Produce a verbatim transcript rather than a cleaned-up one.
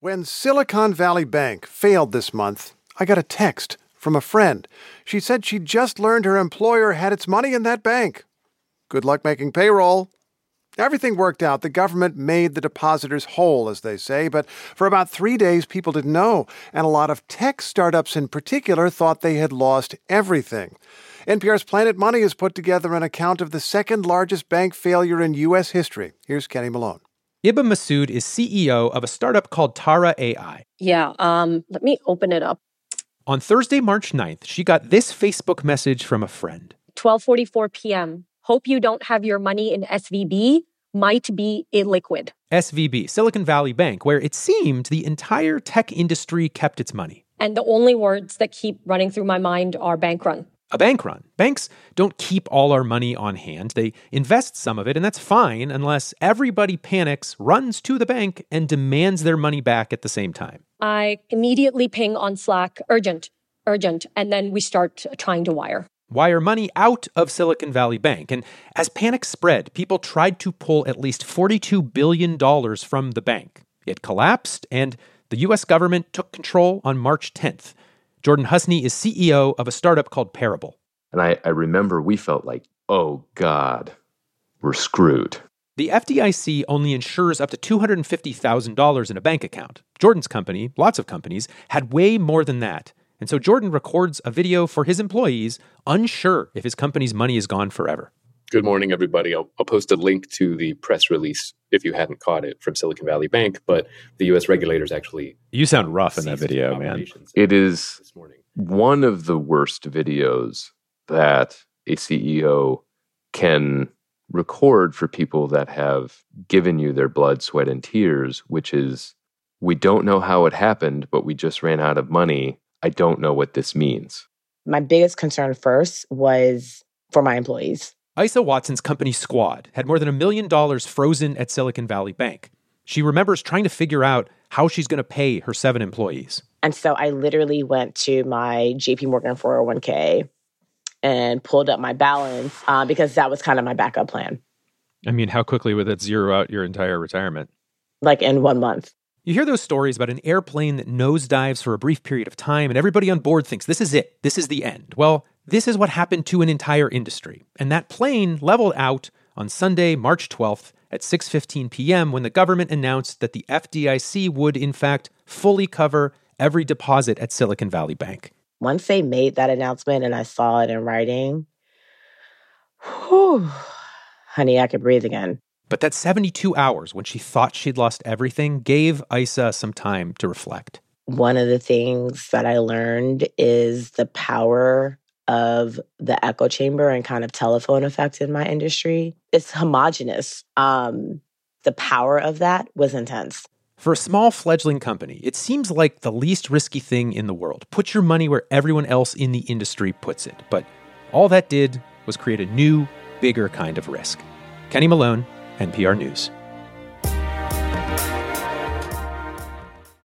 When Silicon Valley Bank failed this month, I got a text from a friend. She said she'd just learned her employer had its money in that bank. Good luck making payroll. Everything worked out. The government made the depositors whole, as they say, but for about three days, people didn't know, and a lot of tech startups in particular thought they had lost everything. N P R's Planet Money has put together an account of the second largest bank failure in U S history. Here's Kenny Malone. Iba Masood is C E O of a startup called Tara A I. Yeah, um, let me open it up. On Thursday, March ninth, she got this Facebook message from a friend. twelve forty-four p.m. Hope you don't have your money in S V B. Might be illiquid. S V B, Silicon Valley Bank, where it seemed the entire tech industry kept its money. And the only words that keep running through my mind are bank run. A bank run. Banks don't keep all our money on hand. They invest some of it, and that's fine unless everybody panics, runs to the bank, and demands their money back at the same time. I immediately ping on Slack, urgent, urgent, and then we start trying to wire. Wire money out of Silicon Valley Bank. And as panic spread, people tried to pull at least forty-two billion dollars from the bank. It collapsed, and the U S government took control on March tenth. Jordan Husney is C E O of a startup called Parable. And I, I remember we felt like, oh, God, we're screwed. The F D I C only insures up to two hundred fifty thousand dollars in a bank account. Jordan's company, lots of companies, had way more than that. And so Jordan records a video for his employees, unsure if his company's money is gone forever. Good morning, everybody. I'll, I'll post a link to the press release if you hadn't caught it from Silicon Valley Bank, but the U S regulators actually... You sound rough in that video, man. It is one of the worst videos that a C E O can record for people that have given you their blood, sweat, and tears, which is, we don't know how it happened, but we just ran out of money. I don't know what this means. My biggest concern first was for my employees. Isa Watson's company Squad had more than a million dollars frozen at Silicon Valley Bank. She remembers trying to figure out how she's going to pay her seven employees. And so I literally went to my J P Morgan four oh one k and pulled up my balance uh, because that was kind of my backup plan. I mean, how quickly would that zero out your entire retirement? Like in one month. You hear those stories about an airplane that nosedives for a brief period of time and everybody on board thinks this is it, this is the end. Well, this is what happened to an entire industry. And that plane leveled out on Sunday, March twelfth at six fifteen p.m. when the government announced that the F D I C would, in fact, fully cover every deposit at Silicon Valley Bank. Once they made that announcement and I saw it in writing, whew, honey, I could breathe again. But that seventy-two hours when she thought she'd lost everything gave Isa some time to reflect. One of the things that I learned is the power of the echo chamber and kind of telephone effect in my industry. It's homogenous. Um, the power of that was intense. For a small fledgling company, it seems like the least risky thing in the world. Put your money where everyone else in the industry puts it. But all that did was create a new, bigger kind of risk. Kenny Malone, N P R News.